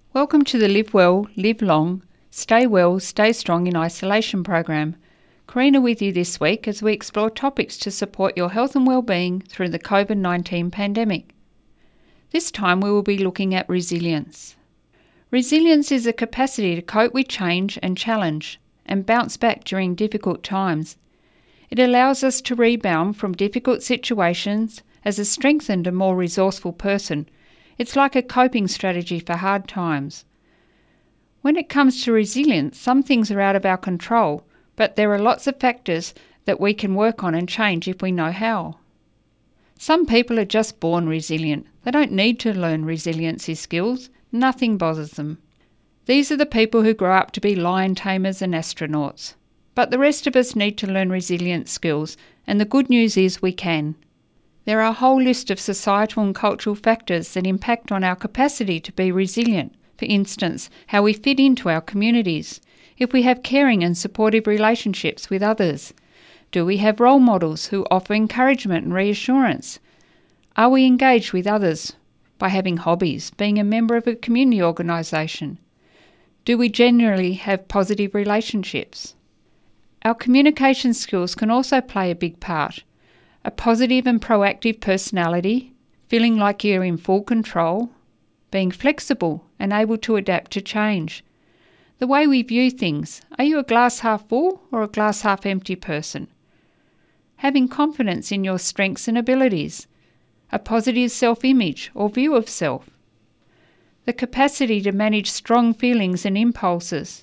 Welcome to the Live Well, Live Long, Stay Well, Stay Strong in Isolation program. Karina with you this week as we explore topics to support your health and well-being through the COVID-19 pandemic. This time we will be looking at resilience. Resilience is a capacity to cope with change and challenge and bounce back during difficult times. It allows us to rebound from difficult situations as a strengthened and more resourceful person. It's like a coping strategy for hard times. When it comes to resilience, some things are out of our control, but there are lots of factors that we can work on and change if we know how. Some people are just born resilient. They don't need to learn resiliency skills. Nothing bothers them. These are the people who grow up to be lion tamers and astronauts. But the rest of us need to learn resilience skills, and the good news is we can. There are a whole list of societal and cultural factors that impact on our capacity to be resilient. For instance, how we fit into our communities, if we have caring and supportive relationships with others. Do we have role models who offer encouragement and reassurance? Are we engaged with others by having hobbies, being a member of a community organisation? Do we generally have positive relationships? Our communication skills can also play a big part. A positive and proactive personality, feeling like you're in full control, being flexible and able to adapt to change. The way we view things, are you a glass half full or a glass half empty person? Having confidence in your strengths and abilities, a positive self-image or view of self. The capacity to manage strong feelings and impulses.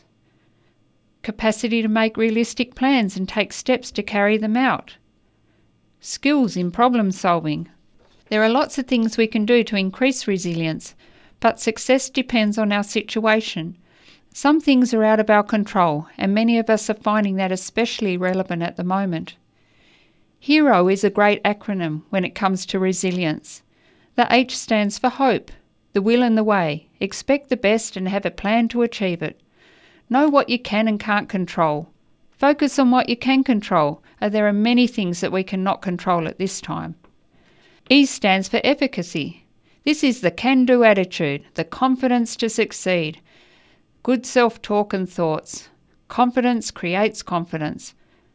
Capacity to make realistic plans and take steps to carry them out. Skills in problem solving. There are lots of things we can do to increase resilience, but success depends on our situation. Some things are out of our control, and many of us are finding that especially relevant at the moment. HERO is a great acronym when it comes to resilience. The H stands for hope, the will and the way. Expect the best and have a plan to achieve it. Know what you can and can't control. Focus on what you can control, as there are many things that we cannot control at this time. E stands for efficacy. This is the can-do attitude, the confidence to succeed. Good self-talk and thoughts. Confidence creates confidence.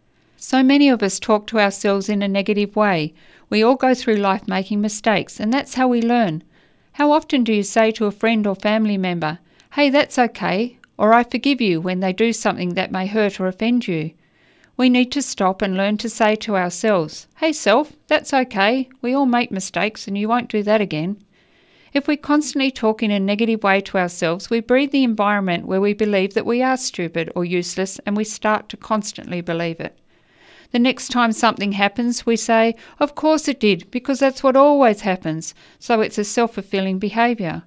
So many of us talk to ourselves in a negative way. We all go through life making mistakes, and that's how we learn. How often do you say to a friend or family member, "Hey, that's okay," or "I forgive you," when they do something that may hurt or offend you? We need to stop and learn to say to ourselves, "Hey self, that's okay. We all make mistakes and you won't do that again." If we constantly talk in a negative way to ourselves, we breed the environment where we believe that we are stupid or useless, and we start to constantly believe it. The next time something happens, we say, "Of course it did, because that's what always happens," so it's a self-fulfilling behaviour.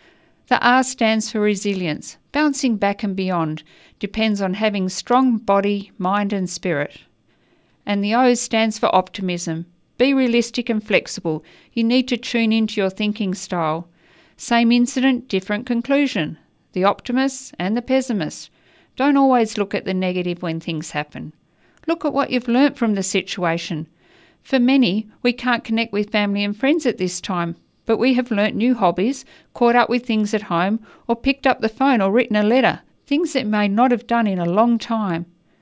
The R stands for resilience. Bouncing back and beyond depends on having strong body, mind and spirit. And the O stands for optimism. Be realistic and flexible. You need to tune into your thinking style. Same incident, different conclusion. The optimist and the pessimist. Don't always look at the negative when things happen. Look at what you've learnt from the situation. For many, we can't connect with family and friends at this time, but we have learnt new hobbies, caught up with things at home, or picked up the phone or written a letter, things that may not have done in a long time.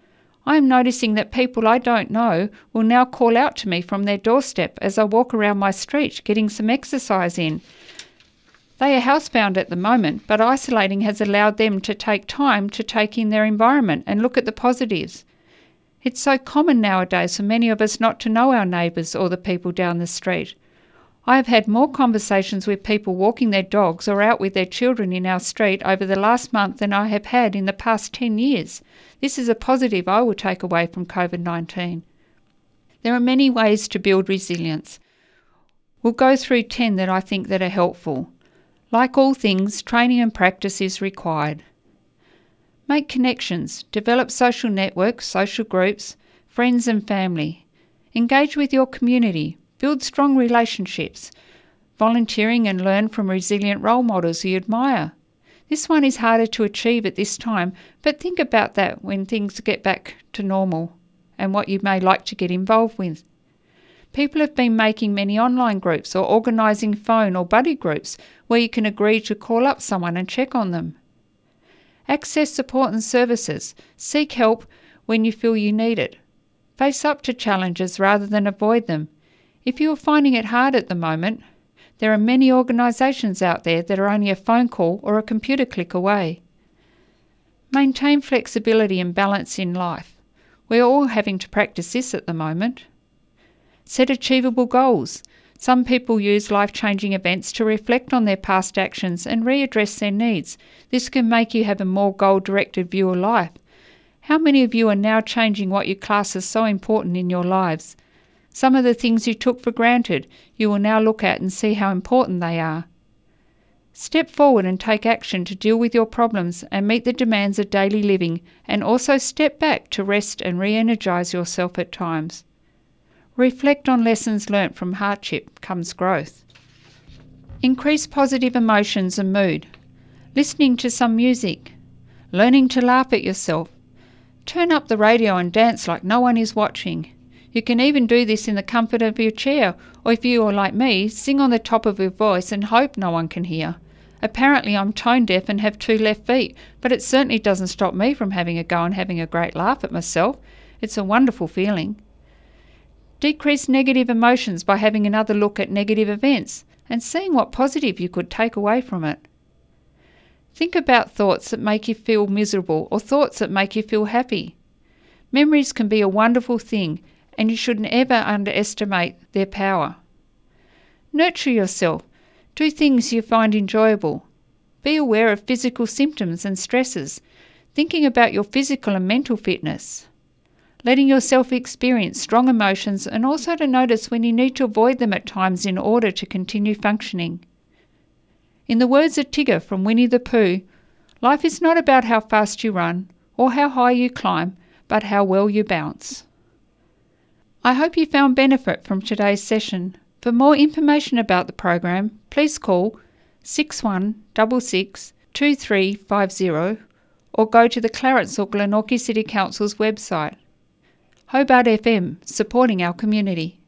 I am noticing that people I don't know will now call out to me from their doorstep as I walk around my street getting some exercise in. They are housebound at the moment, but isolating has allowed them to take time to take in their environment and look at the positives. It's so common nowadays for many of us not to know our neighbours or the people down the street. I have had more conversations with people walking their dogs or out with their children in our street over the last month than I have had in the past 10 years. This is a positive I will take away from COVID-19. There are many ways to build resilience. We'll go through 10 that I think that are helpful. Like all things, training and practice is required. Make connections, develop social networks, social groups, friends and family. Engage with your community. Build strong relationships, volunteering and learn from resilient role models you admire. This one is harder to achieve at this time, but think about that when things get back to normal and what you may like to get involved with. People have been making many online groups or organising phone or buddy groups where you can agree to call up someone and check on them. Access support and services. Seek help when you feel you need it. Face up to challenges rather than avoid them. If you are finding it hard at the moment, there are many organisations out there that are only a phone call or a computer click away. Maintain flexibility and balance in life. We are all having to practice this at the moment. Set achievable goals. Some people use life-changing events to reflect on their past actions and readdress their needs. This can make you have a more goal-directed view of life. How many of you are now changing what you class as so important in your lives? Some of the things you took for granted, you will now look at and see how important they are. Step forward and take action to deal with your problems and meet the demands of daily living, and also step back to rest and re-energise yourself at times. Reflect on lessons learnt from hardship comes growth. Increase positive emotions and mood. Listening to some music. Learning to laugh at yourself. Turn up the radio and dance like no one is watching. You can even do this in the comfort of your chair, or if you are like me, sing on the top of your voice and hope no one can hear. Apparently I'm tone deaf and have 2 left feet, but it certainly doesn't stop me from having a go and having a great laugh at myself. It's a wonderful feeling. Decrease negative emotions by having another look at negative events and seeing what positive you could take away from it. Think about thoughts that make you feel miserable or thoughts that make you feel happy. Memories can be a wonderful thing, and you shouldn't ever underestimate their power. Nurture yourself. Do things you find enjoyable. Be aware of physical symptoms and stresses, thinking about your physical and mental fitness. Letting yourself experience strong emotions, and also to notice when you need to avoid them at times in order to continue functioning. In the words of Tigger from Winnie the Pooh, life is not about how fast you run or how high you climb, but how well you bounce. I hope you found benefit from today's session. For more information about the program, please call 6166 2350 or go to the Clarence or Glenorchy City Council's website. Hobart FM, supporting our community.